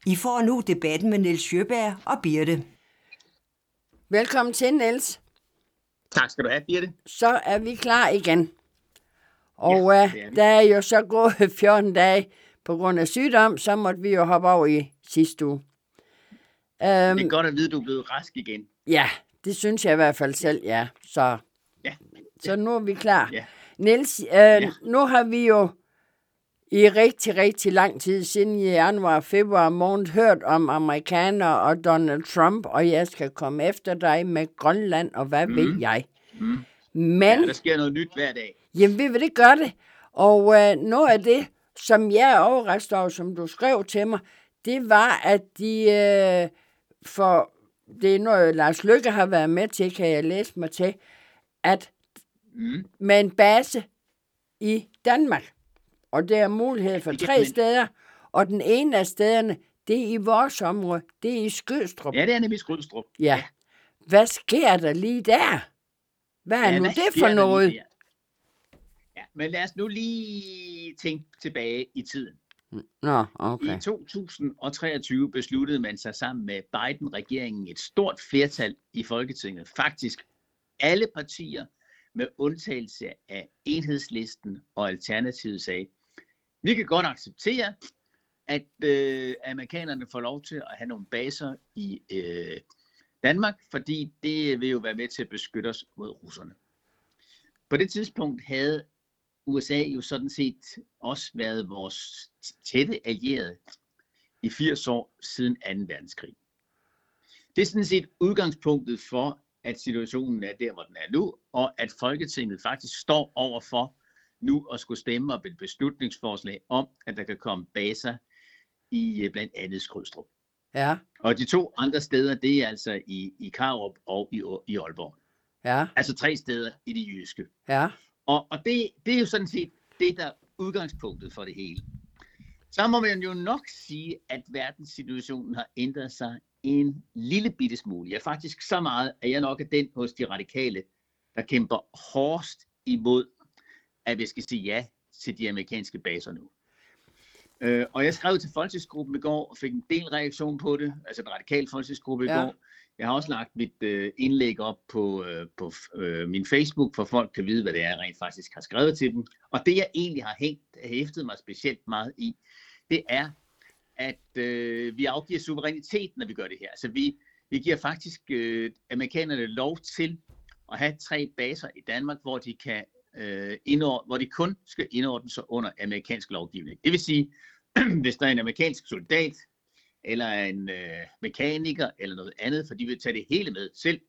I får nu debatten med Niels Sjøberg og Birte. Velkommen til, Niels. Tak skal du have, Birte. Så er vi klar igen. Og Ja, det er vi. der er jo så gået 14 dage på grund af sygdom, så måtte vi jo hoppe over i sidste uge. Det er godt at vide, at du er blevet rask igen. Ja, det synes jeg i hvert fald selv, ja. Så nu er vi klar. Ja. Niels, nu har vi jo i rigtig, rigtig lang tid siden i januar og februar måned hørt om amerikanere og Donald Trump, og jeg skal komme efter dig med Grønland, og hvad ved jeg. Men, Ja, der sker noget nyt hver dag. jamen ved det gør det. Og noget af det, som jeg er overrasket over, som du skrev til mig, det var, at de for det er noget, Lars Løkke har været med til, kan jeg læse mig til, at med en base i Danmark. Og der er mulighed for 3 steder, og den ene af stederne, det er i vores område, det er i Skødstrup. Ja, det er nemlig Skrydstrup. Ja. Hvad sker der lige der? Hvad er nu det for noget? Ja, men lad os nu lige tænke tilbage i tiden. Nå, okay. I 2023 besluttede man sig sammen med Biden-regeringen et stort flertal i Folketinget. Faktisk alle partier med undtagelse af Enhedslisten og Alternativet sagde, vi kan godt acceptere, at amerikanerne får lov til at have nogle baser i Danmark, fordi det vil jo være med til at beskytte os mod russerne. På det tidspunkt havde USA jo sådan set også været vores tætte allierede i 80 år siden 2. verdenskrig. Det er sådan set udgangspunktet for, at situationen er der, hvor den er nu, og at Folketinget faktisk står overfor nu at skulle stemme op et beslutningsforslag om, at der kan komme baser i blandt andet Skrydstrup. Ja. Og de 2 andre steder, det er altså i Karup og i Aalborg. Ja. Altså 3 steder i det jyske. Ja. Og det er jo sådan set det, der er udgangspunktet for det hele. Så må man jo nok sige, at verdenssituationen har ændret sig en lille bitte smule. Ja, faktisk så meget, at jeg nok er den hos de radikale, der kæmper hårdest imod, at vi skal sige ja til de amerikanske baser nu. Og jeg skrev til folketingsgruppen i går og fik en del reaktion på det, altså den radikale folketingsgruppe i går. Jeg har også lagt mit indlæg op på min Facebook, for folk kan vide, hvad det er, jeg rent faktisk har skrevet til dem. Og det, jeg egentlig har hæftet mig specielt meget i, det er, at vi afgiver suverænitet, når vi gør det her. Så vi giver faktisk amerikanerne lov til at have 3 baser i Danmark, hvor de kan hvor de kun skal indordne sig under amerikansk lovgivning. Det vil sige, hvis der er en amerikansk soldat, eller en mekaniker, eller noget andet, for de vil tage det hele med selv,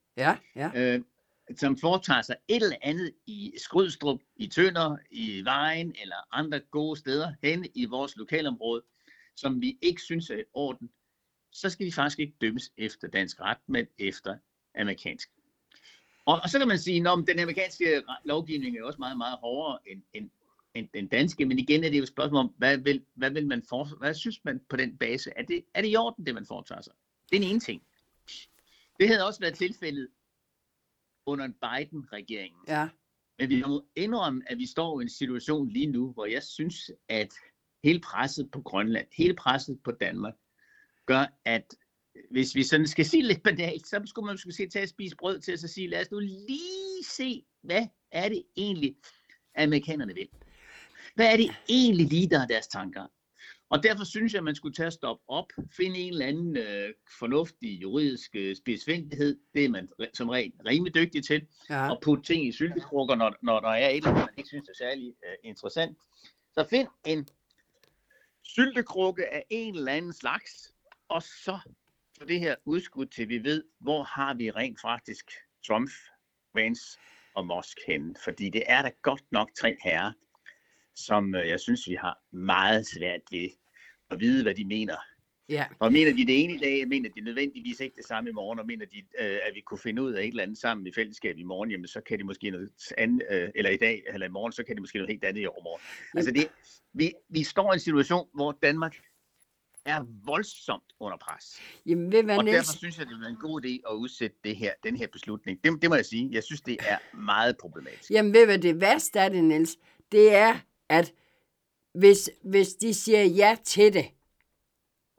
som foretager sig et eller andet i Skrydstrup, i Tønder, i Vejen, eller andre gode steder hen i vores lokalområde, som vi ikke synes er i orden, så skal de faktisk ikke dømmes efter dansk ret, men efter amerikansk. Og så kan man sige, at den amerikanske lovgivning er også meget, meget hårdere end den danske, men igen er det jo et spørgsmål om, hvad synes man på den base? Er det i orden, det man foretager sig? Det er en ene ting. Det havde også været tilfældet under en Biden-regering. Ja. Men vi må indrømme, at vi står i en situation lige nu, hvor jeg synes, at hele presset på Grønland, hele presset på Danmark, gør, at hvis vi sådan skal sige lidt banalt, så skulle man måske tage at spise brød til at sige, lad os nu lige se, hvad er det egentlig, amerikanerne vil? Hvad er det egentlig lige, der er deres tanker? Og derfor synes jeg, at man skulle tage at stoppe op, finde en eller anden fornuftig juridisk spidsfindighed, det er man som regel rimelig dygtig til, og putte ting i syltekrukker, når der er et eller andet, man ikke synes er særlig interessant. Så find en syltekrukke af en eller anden slags, og så få det her udskudt til vi ved, hvor har vi rent faktisk Trump, Vance og Musk henne. Fordi det er da godt nok 3 herrer, som jeg synes, vi har meget svært ved at vide, hvad de mener. Ja. Og mener de det ene i dag, mener de nødvendigvis ikke det samme i morgen, og mener de, at vi kunne finde ud af et eller andet sammen i fællesskab i morgen, jamen så kan de måske noget andet, eller i dag, eller i morgen, så kan de måske noget helt andet i overmorgen. Altså vi står i en situation, hvor Danmark er voldsomt under pres. Jamen, og derfor synes jeg, det er en god idé at udsætte den her beslutning. Det må jeg sige. Jeg synes, det er meget problematisk. Jamen, ved hvad det værste er det, Niels? Det er, at hvis de siger ja til det,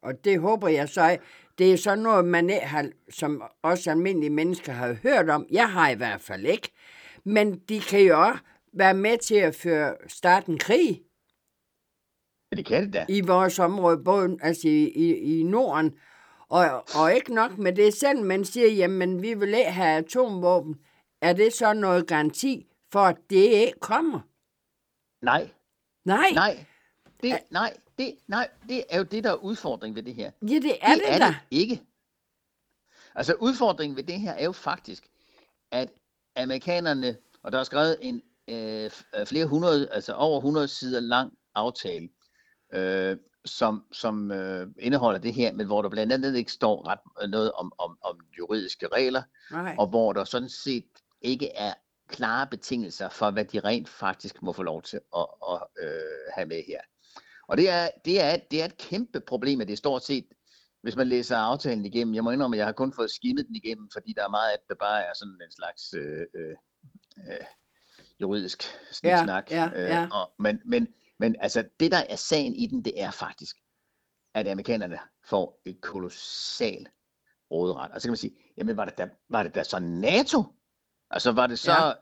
Og det håber jeg så. Det er så noget, man ikke har, som også almindelige mennesker har hørt om. Jeg har i hvert fald ikke. Men de kan jo også være med til at starte en krig. Ja, det kan det da. I vores område, både altså i Norden. Og ikke nok med det selv, man siger, jamen vi vil ikke have atomvåben. Er det så noget garanti for, at det ikke kommer? Nej. Nej. Det er jo det, der er udfordringen ved det her. Ja, det er det da. Det ikke. Altså udfordringen ved det her er jo faktisk, at amerikanerne, og der er skrevet en flere hundrede, altså over 100 sider lang aftale, som indeholder det her, men hvor der blandt andet ikke står ret noget om juridiske regler, Nej. og hvor der sådan set ikke er klare betingelser for, hvad de rent faktisk må få lov til at have med her. Og det er et kæmpe problem, at det stort set, hvis man læser aftalen igennem, jeg må indrømme, at jeg har kun fået skimmet den igennem, fordi der er meget af det, der bare er sådan en slags juridisk sniksnak. Ja. Men altså, det der er sagen i den, det er faktisk, at amerikanerne får et kolossal råderet. Og så kan man sige, jamen var det da så NATO? Altså var det så,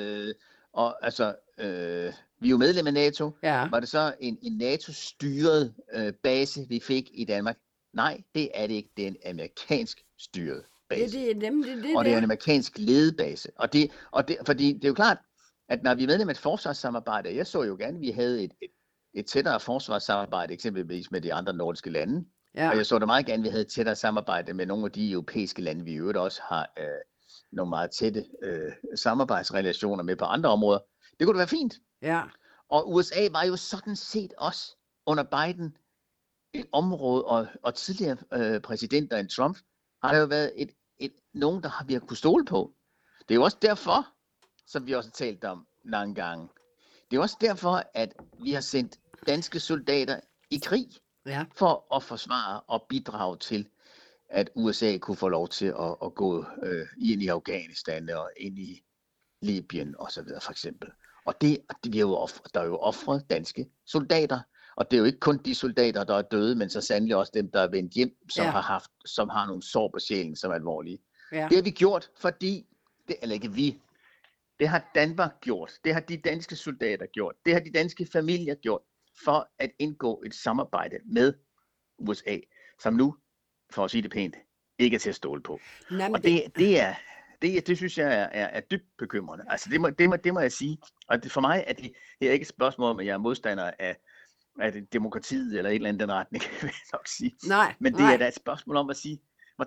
vi er jo medlem af NATO, var det så en NATO-styret base, vi fik i Danmark? Nej, det er det ikke. Det er en amerikansk styret base. Det er nemlig det. Og det er en amerikansk ledebase. Fordi det er jo klart, at når vi er medlem af et forsvarssamarbejde, jeg så jo gerne, at vi havde et tættere forsvarssamarbejde, eksempelvis med de andre nordiske lande. Ja. Og jeg så da meget gerne, at vi havde et tættere samarbejde med nogle af de europæiske lande, vi i øvrigt også har nogle meget tætte samarbejdsrelationer med på andre områder. Det kunne da være fint. Ja. Og USA var jo sådan set også under Biden et område, og tidligere præsidenter end Trump, har der jo været nogen, der vi har kunnet stole på. Det er jo også derfor, som vi også har talt om mange gange. Det er også derfor, at vi har sendt danske soldater i krig for at forsvare og bidrage til, at USA kunne få lov til at gå ind i Afghanistan og ind i Libyen og så videre for eksempel. Og der er jo offret danske soldater. Og det er jo ikke kun de soldater, der er døde, men så sandelig også dem, der er vendt hjem, som har nogle sår på sjælen, som er alvorlige. Ja. Det har vi gjort, fordi, det har Danmark gjort, det har de danske soldater gjort, det har de danske familier gjort, for at indgå et samarbejde med USA, som nu, for at sige det pænt, ikke er til at stole på. Jamen, og det synes jeg er dybt bekymrende. Altså det må jeg sige. Og for mig er det er ikke et spørgsmål om, at jeg er modstander af demokratiet eller et eller andet den retning, vil jeg nok sige. Men det er da et spørgsmål om at sige,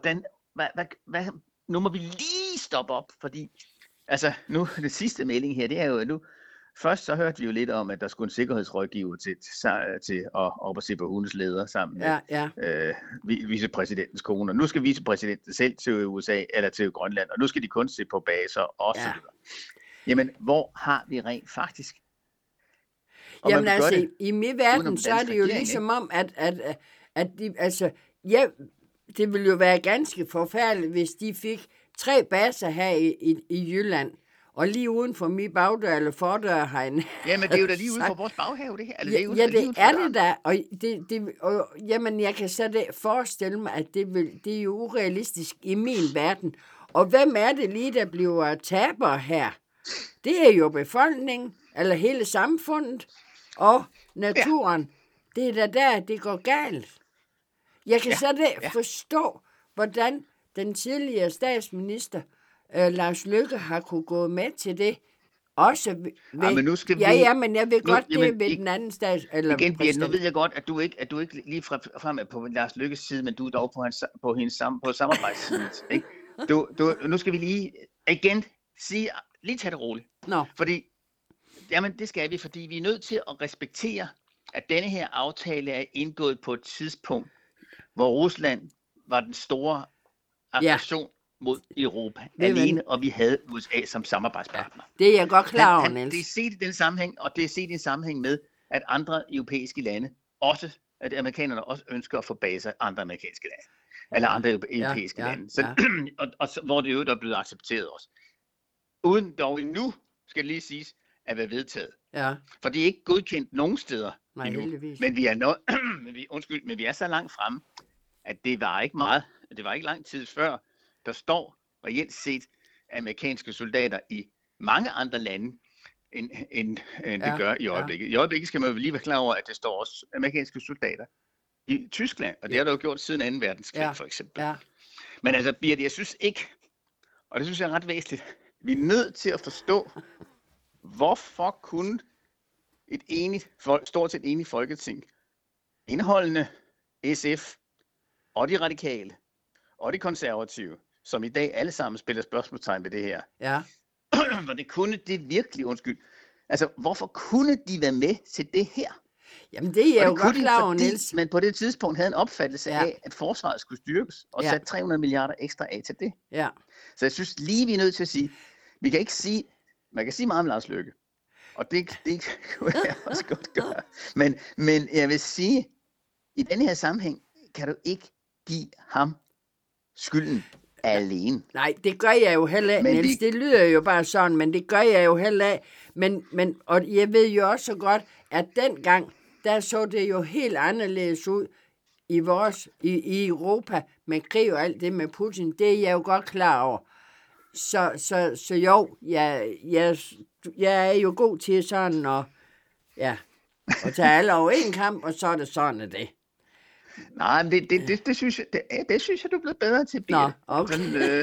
nu må vi lige stoppe op, fordi altså nu det sidste melding her, det er jo nu. Først så hørte vi jo lidt om, at der skulle en sikkerhedsrådgiver til at se på hundens leder sammen med vicepræsidentens kone. Og nu skal vicepræsidenten selv til USA eller til Grønland, og nu skal de kun se på baser og så videre. Jamen, hvor har vi rent faktisk? Og jamen altså, i min verden, så er det jo ligesom om, at de, altså, det ville jo være ganske forfærdeligt, hvis de fik 3 baser her i Jylland. Og lige uden for min bagdør eller fordør herinde. Jamen, det er jo da lige uden for vores baghave, det her. Eller det er det da. Og jamen, jeg kan så forestille mig, at det er jo urealistisk i min verden. Og hvem er det lige, der bliver taber her? Det er jo befolkningen, eller hele samfundet, og naturen. Det er da der, det går galt. Jeg kan forstå, hvordan den tidligere statsminister Lars Løkke har kunne gå med til det. Også men nu skal men jeg ved godt, det er ved den anden stats... Eller igen, nu ved jeg godt, at du ikke lige frem er på Lars Løkkes side, men du er dog på samarbejdssiden. Ikke? Nu skal vi lige igen lige tage det roligt. Fordi, jamen det skal vi, fordi vi er nødt til at respektere, at denne her aftale er indgået på et tidspunkt, hvor Rusland var den store aggression mod Europa alene, og vi havde USA som samarbejdspartner. Det er jeg godt klar over, Niels. Det er set i den sammenhæng, og det er set i en sammenhæng med, at andre europæiske lande, også at amerikanerne også ønsker at få baser andre amerikanske lande, eller andre europæiske lande. Så, og hvor det jo er blevet accepteret også. Uden dog endnu, skal det lige siges, at være vedtaget. Ja. For det er ikke godkendt nogen steder endnu. Men vi er men vi er så langt fremme, at det var ikke lang tid før, der står reelt set amerikanske soldater i mange andre lande, end det gør i øjeblikket. I øjeblikket skal man jo lige være klar over, at det står også amerikanske soldater i Tyskland, og det har der jo gjort siden 2. verdenskrig for eksempel. Ja. Men altså, Birte, jeg synes ikke, og det synes jeg er ret væsentligt, vi er nødt til at forstå, hvorfor kunne stort set enigt Folketing, indeholdende SF og de radikale og de konservative, som i dag alle sammen spiller spørgsmålstegn ved det her. Ja. Hvor det kunne det virkelig, altså, hvorfor kunne de være med til det her? Jamen, det er jeg jo godt klar over, Niels. Men på det tidspunkt havde en opfattelse af, at forsvaret skulle styrkes, og sat 300 milliarder ekstra af til det. Ja. Så jeg synes lige, vi er nødt til at sige, man kan sige meget om Lars Løkke, og det kunne jeg også godt gøre. Men jeg vil sige, i denne her sammenhæng, kan du ikke give ham skylden alene. Nej, det gør jeg jo heller ikke, Niels. Det lyder jo bare sådan, men det gør jeg jo heller ikke. Men, og jeg ved jo også så godt, at dengang, der så det jo helt anderledes ud i Europa med krig og alt det med Putin. Det er jeg jo godt klar over. Så jo, jeg er jo god til sådan at tage alle over en kamp, og så er det sådan det. Nej, men det synes jeg, du er blevet bedre til, Birte. Nå, okay.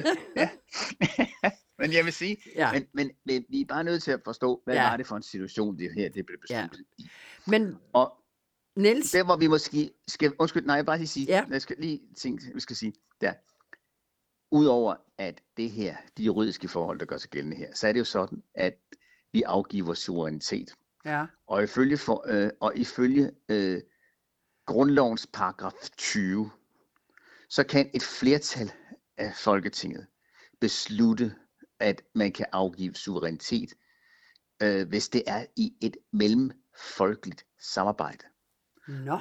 Men jeg vil sige, men vi er bare nødt til at forstå, hvad var det for en situation, det her det blev besluttet i. Men, og Niels? Der, hvor vi måske skal, jeg bare lige sige, jeg skal lige tænke, vi skal sige, der, udover at det her, de juridiske forhold, der gør sig gældende her, så er det jo sådan, at vi afgiver suverænitet. Ja. Og ifølge grundlovens paragraf 20, så kan et flertal af Folketinget beslutte, at man kan afgive suverænitet, hvis det er i et mellemfolkeligt samarbejde. Nå.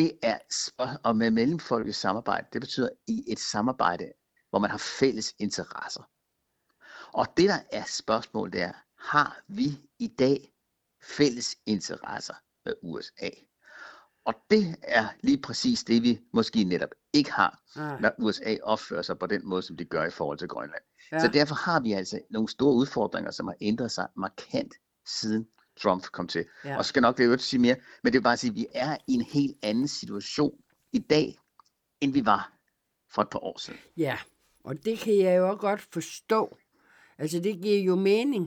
Og med mellemfolkeligt samarbejde, det betyder i et samarbejde, hvor man har fælles interesser. Og det, der er spørgsmålet, det er, har vi i dag fælles interesser med USA? Og det er lige præcis det, vi måske netop ikke har, når USA opfører sig på den måde, som de gør i forhold til Grønland. Ja. Så derfor har vi altså nogle store udfordringer, som har ændret sig markant siden Trump kom til. Ja. Og så skal nok det jo ikke sige mere, men det er bare at sige, at vi er i en helt anden situation i dag, end vi var for et par år siden. Ja, og det kan jeg jo også godt forstå. Altså det giver jo mening.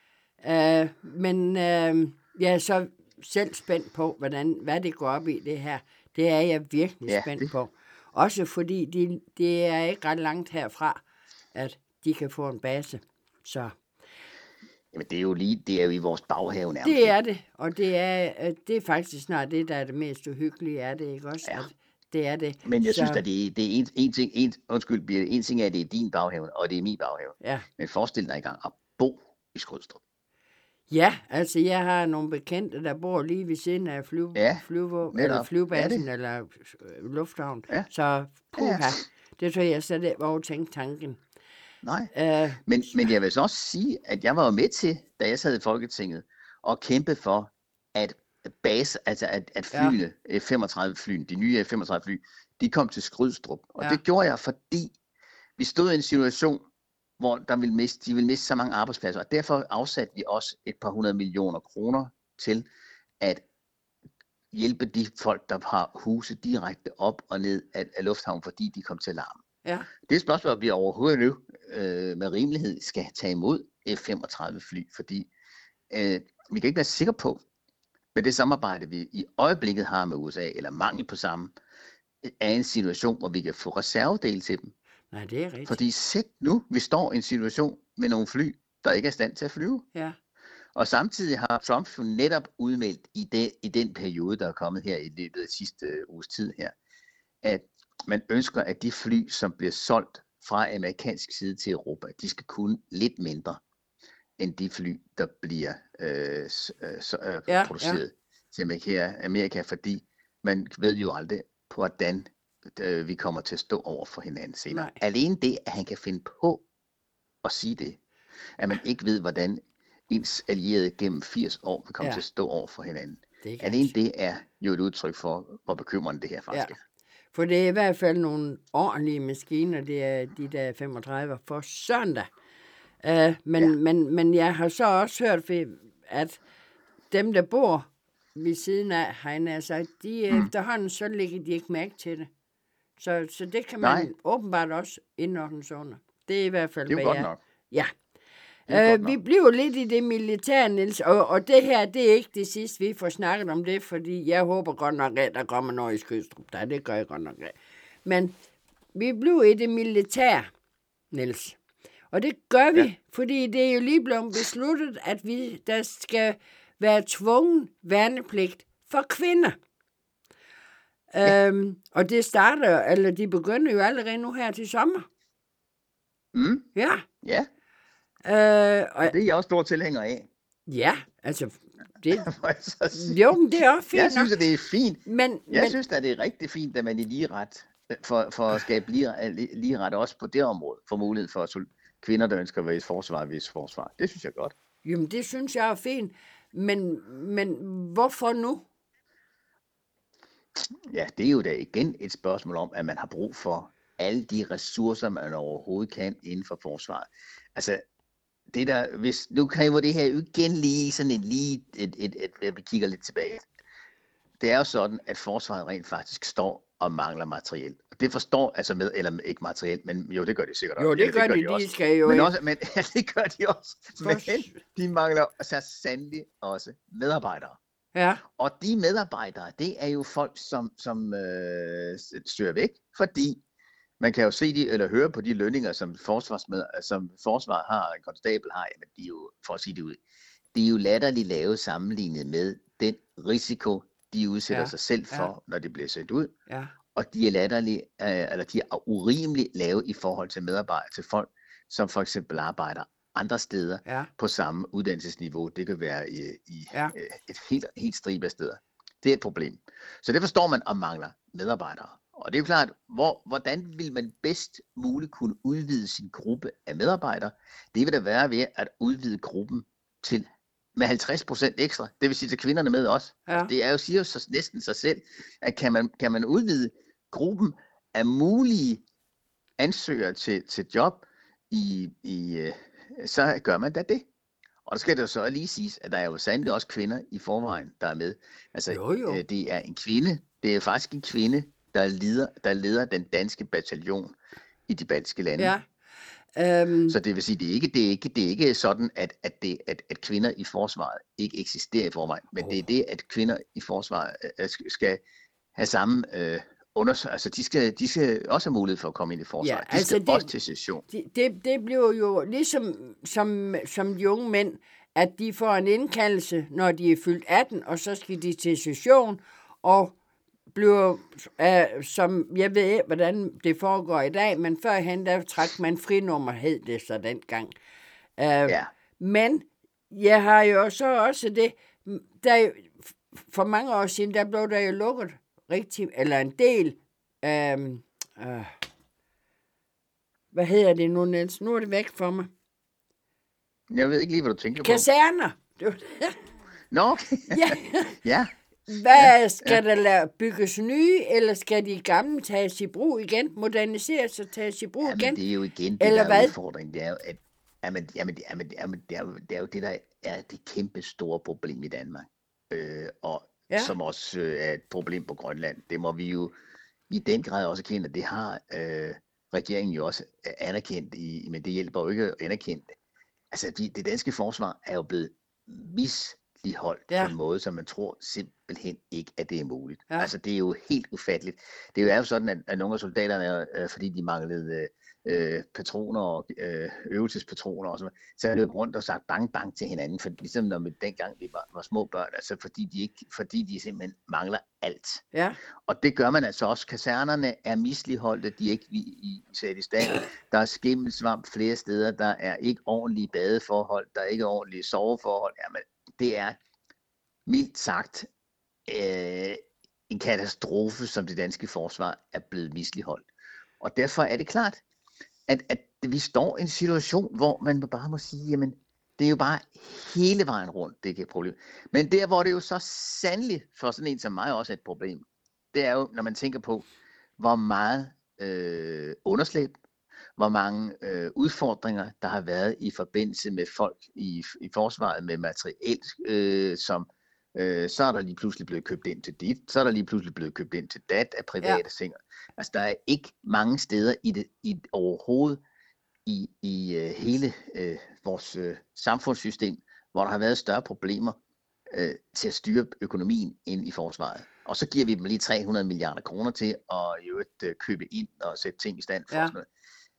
Men jeg er så selv spændt på, hvad det går op i det her. Det er jeg virkelig spændt på. Også fordi det er ikke ret langt herfra, at de kan få en base. Så. Jamen det er jo i vores baghave nærmest. Det er det, og det er faktisk snart det, der er det mest uhyggelige, er det ikke også? Ja. At det er det. Men jeg synes, at det er en ting, en ting er, at det er din baghave, og det er min baghave. Ja. Men forestil dig engang at bo i Skrydstrup. Ja, altså jeg har nogle bekendte, der bor lige ved siden af flyvebasen eller lufthavn. Ja. Så det tror jeg slet ikke over tænke tanken. Nej, men jeg vil så også sige, at jeg var jo med til, da jeg sad i Folketinget, og kæmpe for, at at flyene, F-35-flyene, de nye F-35-fly, de kom til Skrydstrup. Og det gjorde jeg, fordi vi stod i en situation, hvor de ville miste så mange arbejdspladser. Og derfor afsatte vi også et par 100 millioner kroner til at hjælpe de folk, der har huse direkte op og ned af lufthavnen, fordi de kom til larm. Ja. Det er et spørgsmål, at vi overhovedet nu med rimelighed skal tage imod F-35 fly, fordi vi kan ikke være sikre på, med det samarbejde, vi i øjeblikket har med USA, eller mangel på samme, er en situation, hvor vi kan få reservedele til dem. Nej, det er rigtigt. Fordi sæt nu, vi står i en situation med nogle fly, der ikke er i stand til at flyve. Ja. Og samtidig har Trump jo netop udmeldt i den periode, der er kommet her i løbet af sidste uges tid her, at man ønsker, at de fly, som bliver solgt fra amerikansk side til Europa, de skal kunne lidt mindre end de fly, der bliver produceret til Amerika, fordi man ved jo aldrig, hvordan vi kommer til at stå over for hinanden senere. Nej. Alene det, at han kan finde på at sige det, at man ikke ved, hvordan ens allierede gennem 80 år vil komme til at stå over for hinanden. Alene det er jo et udtryk for, hvor bekymrende det her faktisk er. For det er i hvert fald nogle ordentlige maskiner, det er de der 35 for søndag. Men jeg har så også hørt, at dem, der bor ved siden af, de efterhånden, så lægger de ikke mærke til det. Så det kan man åbenbart også indordnes under. Det er i hvert fald, det er jo godt nok. Ja. Vi bliver lidt i det militære, Niels, og det her, det er ikke det sidste, vi får snakket om det, fordi jeg håber godt nok, at der kommer noget i Skødstrup. Det gør jeg godt nok af. Men vi bliver i det militære, Niels. Og det gør vi, fordi det er jo lige blevet besluttet, at der skal være tvungen værnepligt for kvinder. Og det de begynder jo allerede nu her til sommer. Mm. Ja. Ja. Og det er jeg også stor tilhænger af. Ja, altså det. Jo, men det er også fint. Jeg synes, at det er fint. Jeg synes, at det er rigtig fint, at man i lige ret for at skabe lige ret også på det område, for mulighed for kvinder, der ønsker at være i forsvar. Det synes jeg godt. Jamen, det synes jeg er fint. Men hvorfor nu? Ja, det er jo da igen et spørgsmål om, at man har brug for alle de ressourcer, man overhovedet kan inden for forsvaret. Altså, det der, nu kræver det her jo igen lige sådan vi kigger lidt tilbage. Det er jo sådan, at forsvaret rent faktisk står og mangler materiel. Det forstår altså eller ikke materiel, men jo, det gør de sikkert også. Jo, det gør de også. Skal jo men det gør de også. Men de mangler så sandelig også medarbejdere. Ja. Og de medarbejdere, det er jo folk, som søger væk, fordi man kan jo se eller høre på de lønninger, som forsvaret har, en konstabel har, jamen de er jo, for at sige det ud, de er jo latterligt lave sammenlignet med den risiko, de udsætter sig selv for, når det bliver sendt ud. Ja. Og de er de er urimeligt lave i forhold til medarbejdere, til folk, som for eksempel arbejder andre steder på samme uddannelsesniveau. Det kan være i et helt stribe af steder. Det er et problem. Så det forstår man, om mangler medarbejdere. Og det er jo klart, hvordan vil man bedst muligt kunne udvide sin gruppe af medarbejdere? Det vil da være ved at udvide gruppen med 50% ekstra. Det vil sige til kvinderne med også. Ja. Det siger jo næsten sig selv, at kan man udvide gruppen af mulige ansøgere til job, så gør man da det. Og der skal det jo så lige siges, at der er jo sandelig også kvinder i forvejen, der er med. Altså, jo. Det er en kvinde, det er faktisk en kvinde, der leder den danske bataljon i de baltiske lande. Ja. Så det vil sige, det er ikke sådan, at kvinder i forsvaret ikke eksisterer i forvejen, men det er det, at kvinder i forsvaret skal have samme altså de skal også have mulighed for at komme ind i forsvaret. De skal også til session. Det bliver jo ligesom som de unge mænd, at de får en indkaldelse, når de er fyldt 18, og så skal de til session, og bliver, som jeg ved ikke, hvordan det foregår i dag, men førhen, der trak man frinummer, hed det så dengang. Men jeg har jo så også det, der for mange år siden, der blev der jo lukket eller en del, hvad hedder det nu, Niels? Nu er det væk for mig. Jeg ved ikke lige, hvad du tænker på. Kaserner! Nå, okay. Ja. Hvad skal der bygges nye, eller skal de gamle tages i brug igen? Moderniseres og tages i brug igen? Det er jo igen det, eller der er udfordringen. Det er jo, det er jo det, der er det kæmpe store problem i Danmark. Som også er et problem på Grønland. Det må vi jo i den grad også erkende, og det har regeringen jo også anerkendt, men det hjælper jo ikke at anerkende det. Altså, det danske forsvar er jo blevet misligholdt på en måde, som man tror simpelthen ikke, at det er muligt. Ja. Altså, det er jo helt ufatteligt. Det er jo sådan, at nogle af soldaterne, fordi de manglede patroner og øvelsespatroner og sådan noget, så er det rundt og sagt bang bang til hinanden, for ligesom når vi dengang vi var små børn, altså fordi de simpelthen mangler alt. Ja. Og det gør man altså også. Kasernerne er misligholdte, de er ikke sat i stand. Der er skimmelsvamp flere steder, der er ikke ordentlige badeforhold, der er ikke ordentlige soveforhold. Jamen, det er mildt sagt en katastrofe, som det danske forsvar er blevet misligholdt. Og derfor er det klart, at vi står i en situation, hvor man bare må sige, jamen, det er jo bare hele vejen rundt, det er et problem. Men der, hvor det jo så sandelig for sådan en som mig også er et problem, det er jo, når man tænker på, hvor meget underslæb, hvor mange udfordringer, der har været i forbindelse med folk i forsvaret med materielt, så er der lige pludselig blevet købt ind til dit, så er der lige pludselig blevet købt ind til dat af private ting. Altså, der er ikke mange steder overhovedet i hele vores samfundssystem, hvor der har været større problemer til at styre økonomien ind i forsvaret. Og så giver vi dem lige 300 milliarder kroner til at købe ind og sætte ting i stand for sådan noget.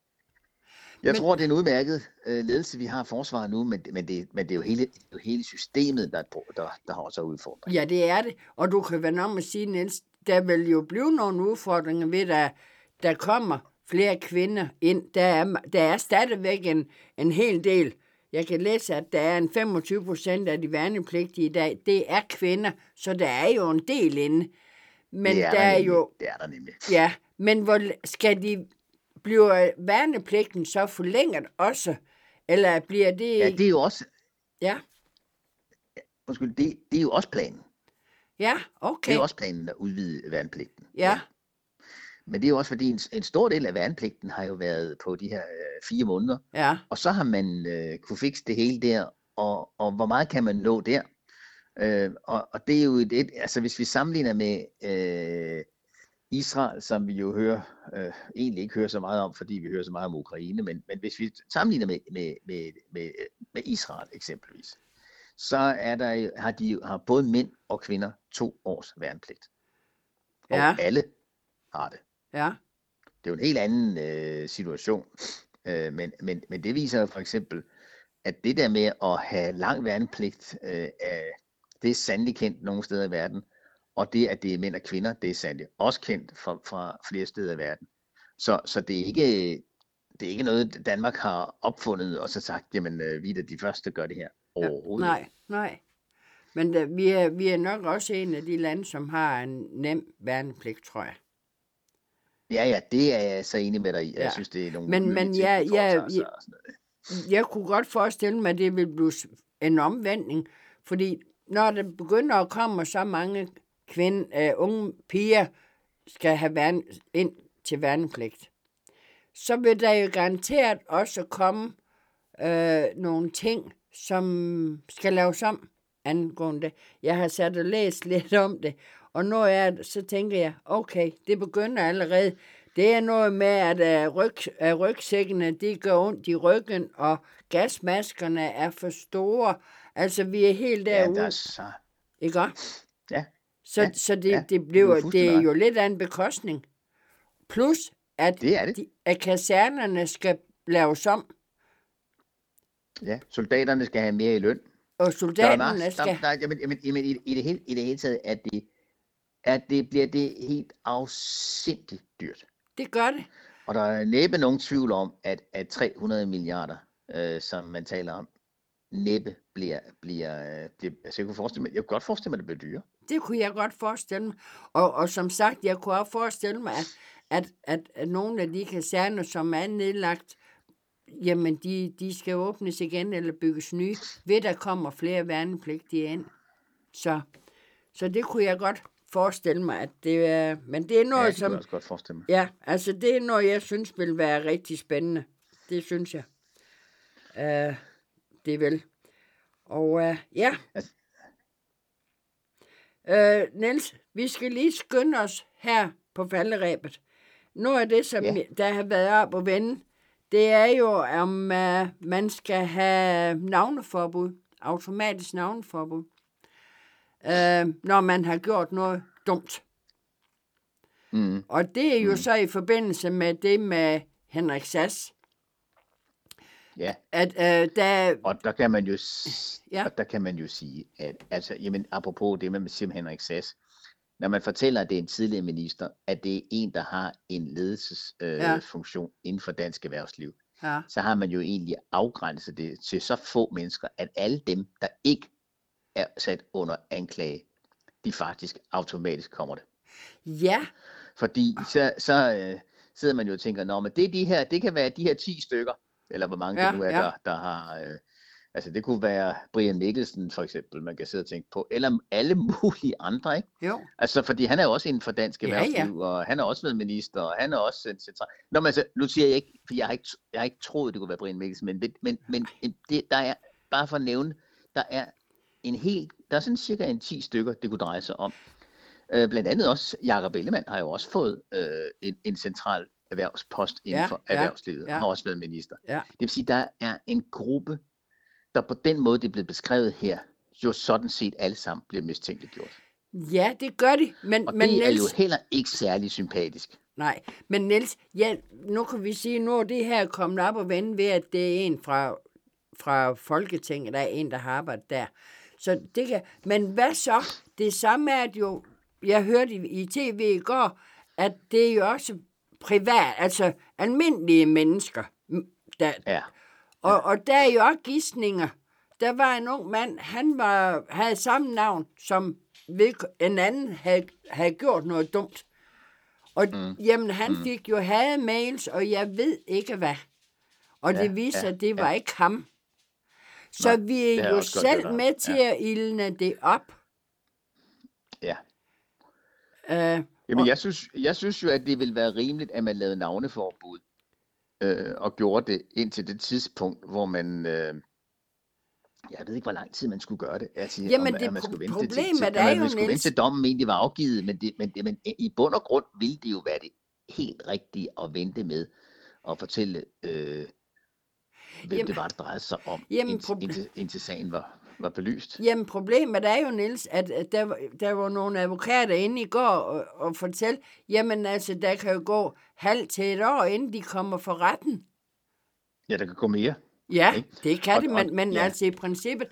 Jeg tror, det er en udmærket ledelse, vi har i forsvaret nu, men det er jo hele systemet, der har også udfordringer. Ja, det er det. Og du kan vende om at sige, Niels, der vil jo blive nogle udfordringer ved, at der kommer flere kvinder ind. Der er stadigvæk en hel del. Jeg kan læse, at der er en 25% af de værnepligtige i dag. Det er kvinder, så der er jo en del inde. Men det er der nemlig. Ja, men hvor skal de blive værnepligten så forlænget også? Eller bliver det... Ja, det er jo også... Ja. Undskyld, det er jo også planen. Ja, okay. Det er også planen at udvide værnepligten. Ja. Men det er jo også fordi, en stor del af værnepligten har jo været på de her 4 måneder. Ja. Og så har man kunne fikse det hele der, og hvor meget kan man nå der? Og det er jo altså hvis vi sammenligner med Israel, som vi jo egentlig ikke hører så meget om, fordi vi hører så meget om Ukraine, men hvis vi sammenligner med Israel eksempelvis, så har både mænd og kvinder 2 års værnepligt. Og alle har det. Ja. Det er jo en helt anden situation. Men det viser jo for eksempel, at det der med at have lang værnepligt, det er sandelig kendt nogle steder i verden. Og det, at det er mænd og kvinder, det er sandelig også kendt fra flere steder i verden. Så det er ikke noget, Danmark har opfundet og så sagt, jamen vi er de første, der gør det her overhovedet. Ja, nej. Men vi er nok også en af de lande, som har en nem værnepligt, tror jeg. Ja, det er jeg så enig med dig i. Jeg synes, det er nogle men jeg kunne godt forestille mig, at det vil blive en omvending, fordi når der begynder at komme så mange unge piger skal have ind til værnepligt, så vil der jo garanteret også komme nogle ting, som skal laves om angående det. Jeg har sat og læst lidt om det, og så tænker jeg, okay, det begynder allerede. Det er noget med, at rygsækkene, de gør ondt i ryggen, og gasmaskerne er for store. Altså, vi er helt derude. Ja, ikke også? Ja. Så det er jo lidt af en bekostning. Plus, at kasernerne skal laves om. Ja, soldaterne skal have mere i løn. Og soldaterne skal... I det hele taget, at det bliver det helt afsindigt dyrt. Det gør det. Og der er næppe nogen tvivl om, at 300 milliarder, som man taler om, næppe bliver altså jeg kunne godt forestille mig, at det bliver dyre. Det kunne jeg godt forestille mig. Og som sagt, jeg kunne også forestille mig, at nogle af de kaserner, som er nedlagt, jamen de skal åbnes igen eller bygges nye, ved der kommer flere værnepligtige ind. Så det kunne jeg godt forestille mig, at det er... Men det er noget, det kunne jeg også godt forestille mig. Ja, altså det er noget, jeg synes vil være rigtig spændende. Det synes jeg. Det vil. Og ja. Niels, vi skal lige skynde os her på falderæbet. Noget af det, som der har været op og vende, det er jo, om man skal have navneforbud, automatisk navneforbud, når man har gjort noget dumt. Mm. Og det er jo så i forbindelse med det med Henrik Sass. Ja. Og der kan man jo sige, at altså, jamen, apropos det med Sim Henrik Sass, når man fortæller, at det er en tidligere minister, at det er en, der har en ledelsesfunktion inden for dansk erhvervsliv, så har man jo egentlig afgrænset det til så få mennesker, at alle dem, der ikke er sat under anklage, de faktisk automatisk kommer det. Ja. Fordi så sidder man jo og tænker, men det er det kan være de her 10 stykker, eller hvor mange det nu er, Altså det kunne være Brian Mikkelsen for eksempel, man kan sidde og tænke på, eller alle mulige andre, ikke? Jo. Altså fordi han er jo også inden for dansk erhvervsliv, og han er også været minister, og han er også en central. Nå, men altså, nu siger jeg ikke, for jeg har ikke troet, det kunne være Brian Mikkelsen, men det, der er, bare for at nævne, der er sådan cirka 10 stykker, det kunne dreje sig om. Blandt andet også, Jakob Ellemann har jo også fået en central erhvervspost inden for erhvervslivet, og har også været minister. Ja. Det vil sige, der er en gruppe, der på den måde, det er blevet beskrevet her, jo sådan set alle sammen bliver mistænkeliggjort. Ja, det gør de. Men det Niels, er jo heller ikke særlig sympatisk. Nej, men Niels, ja, nu kan vi sige, nu er det her kommet op og vende ved, at det er en fra Folketinget, der er en, der har arbejdet der. Så det kan, men hvad så? Det samme er, at jo, jeg hørte i tv i går, at det er jo også privat, altså almindelige mennesker. Der, Ja. Og der er jo også gidsninger. Der var en ung mand, han havde samme navn, som en anden havde gjort noget dumt. Og jamen, han fik jo mails, og jeg ved ikke hvad. Og det viste sig, at det var ikke ham. Så vi er jo selv med til at ildne det op. Ja. Jamen, jeg synes jo, at det vil være rimeligt, at man lavede navneforbud, og gjorde det indtil det tidspunkt, hvor man... jeg ved ikke, hvor lang tid man skulle gøre det. Altså, jamen, man skulle vente problemet er jo, man skulle vente til dommen egentlig var afgivet, men i bund og grund ville det jo være det helt rigtige at vente med og fortælle, hvem det var, der drejede sig om, indtil sagen var belyst. Jamen, problemet er jo, Niels, at der var nogle advokater inde i går og fortælle, jamen altså, der kan jo gå halvt til et år, inden de kommer for retten. Ja, der kan gå mere. Ja, ikke? Det kan det, men altså i princippet,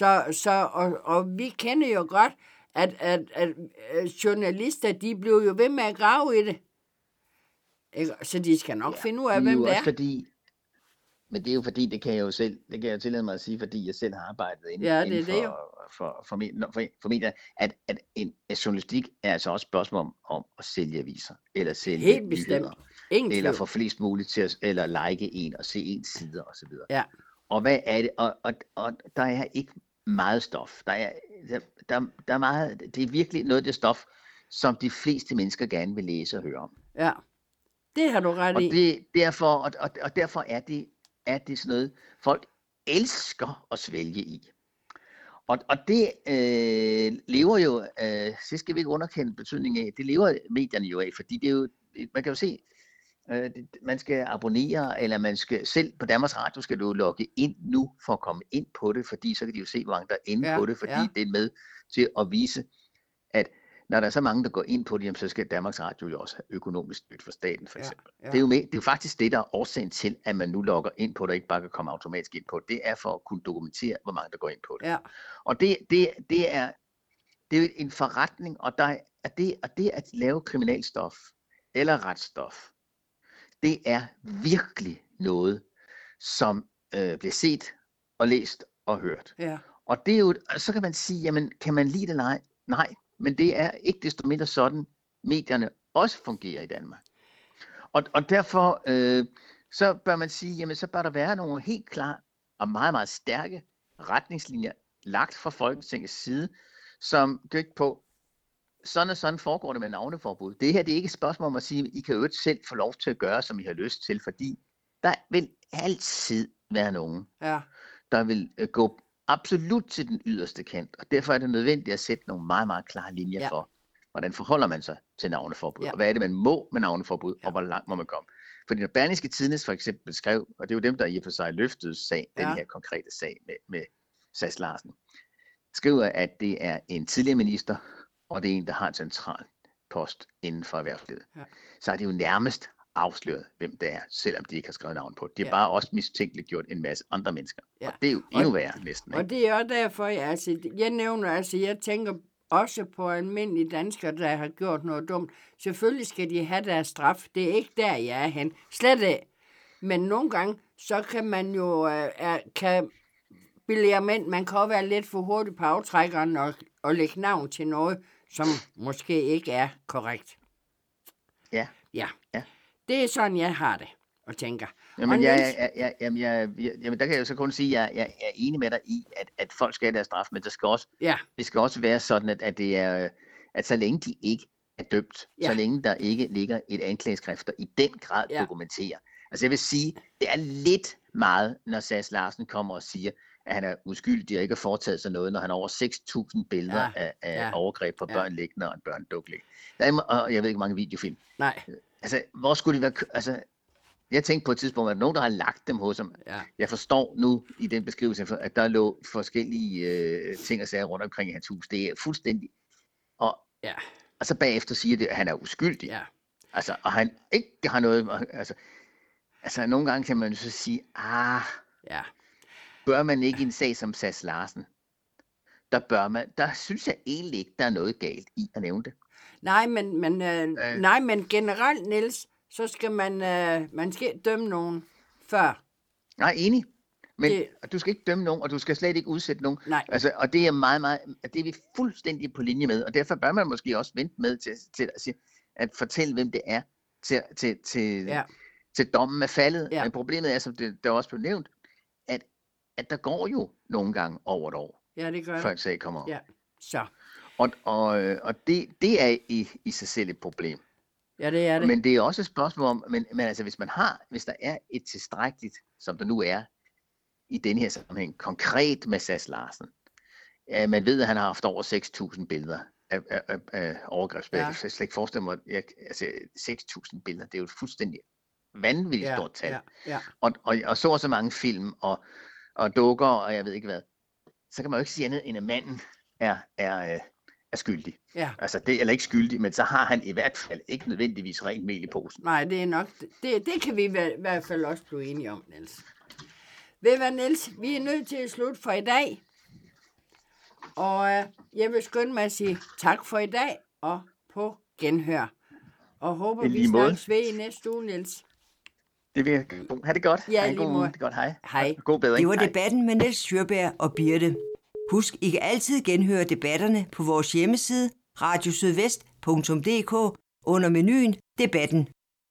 så vi kender jo godt, at journalister, de blev jo ved med at grave i det. Så de skal nok finde ud af, hvem det er. Men det er jo fordi, det kan jeg jo tillade mig at sige, fordi jeg selv har arbejdet inden for medier, at en journalistik er altså også spørgsmål om at sælge aviser, eller sælge helt bestemt. Eller få flest muligt til at like en og se ens sider osv. Ja. Og hvad er det? Og der er ikke meget stof. Der er meget. Det er virkelig noget af det stof, som de fleste mennesker gerne vil læse og høre om. Ja, det har du ret i. Derfor er det sådan noget, folk elsker at svælge i. Og det lever jo, det skal vi ikke underkende betydningen af, det lever medierne jo af, fordi det er jo, man kan jo se, man skal abonnere, eller man skal selv på Danmarks Radio skal du logge ind nu for at komme ind på det, fordi så kan de jo se, hvor mange der er inde på det, fordi det er med til at vise, at når der er så mange, der går ind på det, så skal Danmarks Radio jo også have økonomisk nyt for staten, for eksempel. Ja. Det er jo faktisk det, der er årsagen til, at man nu logger ind på det, og ikke bare kan komme automatisk ind på det. Det er for at kunne dokumentere, hvor mange der går ind på det. Ja. Og det er jo en forretning, og det at lave kriminalstof eller retsstof, det er virkelig noget, som bliver set og læst og hørt. Ja. Og det er jo, så kan man sige, jamen, kan man lide det eller ej? Nej, men det er ikke desto mindre sådan, medierne også fungerer i Danmark. Og derfor, så bør man sige, jamen, så bør der være nogle helt klare og meget, meget stærke retningslinjer lagt fra Folketingets side, som gik på, sådan og sådan foregår det med navneforbud. Det her, det er ikke et spørgsmål om at sige, at I kan jo ikke selv få lov til at gøre, som I har lyst til, fordi der vil altid være nogen, der vil gå absolut til den yderste kant, og derfor er det nødvendigt at sætte nogle meget, meget klare linjer for, hvordan forholder man sig til navneforbud, og hvad er det, man må med navneforbud, og hvor langt må man komme. Fordi når Berlingske Tidende for eksempel skrev, og det er jo dem, der i og for sig løftede den her konkrete sag med Sass Larsen, skriver, at det er en tidligere minister, og det er en, der har en central post inden for erhvervslivet. Ja. Så er det jo nærmest afsløret, hvem det er, selvom de ikke har skrevet navn på. De har bare også mistænkeliggjort en masse andre mennesker. Ja. Og det er jo endnu værre næsten. Ikke? Og det er også derfor, jeg tænker også på almindelige danskere, der har gjort noget dumt. Selvfølgelig skal de have deres straf. Det er ikke der, jeg er hen. Slet ikke. Men nogle gange, så kan man jo man kan også være lidt for hurtigt på aftrækkeren og lægge navn til noget, som måske ikke er korrekt. Ja. Det er sådan, jeg har det. og tænker. Jamen, Og Niels, jamen, der kan jeg jo så kun sige, at jeg er enig med dig i, at folk skal have deres straf, men det skal også være sådan, at det er, at så længe de ikke er dømt, så længe der ikke ligger et anklageskrift, der i den grad dokumenterer. Altså jeg vil sige, det er lidt meget, når Sass Larsen kommer og siger, at han er uskyldig og ikke har foretaget sig noget, når han har over 6.000 billeder af overgreb på børn liggende og en børnedukling. Og jeg ved ikke, hvor mange videofilm. nej. Altså, hvor skulle det være... Altså, jeg tænkte på et tidspunkt, at nogen, der har lagt dem hos ham. Ja. Jeg forstår nu i den beskrivelse, at der lå forskellige ting og sager rundt omkring i hans hus. Det er fuldstændig... Og så bagefter siger det, at han er uskyldig. Ja. Altså, og han ikke har noget... Altså, nogle gange kan man så sige, bør man ikke i en sag som Sass Larsen? Der synes jeg egentlig ikke, der er noget galt i at nævne det. Nej, men generelt, Niels, så skal man skal dømme nogen før. Nej, enig. Men du skal ikke dømme nogen, og du skal slet ikke udsætte nogen. Nej. Altså, og det er det er vi fuldstændig på linje med, og derfor bør man måske også vente med til at fortælle, hvem det er, til dommen er faldet. Ja. Men problemet er, som der også blev nævnt, at der går jo nogle gange over et år, før en sag kommer op. Ja, så. Og det er i sig selv et problem. Ja, det er det. Men det er også et spørgsmål om, men altså hvis der er et tilstrækkeligt, som der nu er i denne her sammenhæng, konkret med Sass Larsen. Man ved, at han har haft over 6.000 billeder af overgrebsbilleder. Jeg kan slet ikke forestille mig, 6.000 billeder, det er jo et fuldstændig vanvittigt stort tal. Ja. Og så mange film og dukker, og jeg ved ikke hvad. Så kan man jo ikke sige andet, end at manden er skyldig. Ja. Altså eller ikke skyldig, men så har han i hvert fald ikke nødvendigvis rent mel i posen. Nej, det er nok. Det kan vi i hvert fald også blive enige om, Niels. Ved hvad, Niels? Vi er nødt til at slutte for i dag. Og jeg vil skynde mig at sige tak for i dag, og på genhør. Og håber, vi snakkes ved i næste uge, Niels. Det vil jeg. Ha' det godt. Ja, lige måde. Godt, hej. Hej. God bedring. Det var debatten med Niels Sjøberg og Birte. Husk, I kan altid genhøre debatterne på vores hjemmeside radiosydvest.dk under menuen Debatten.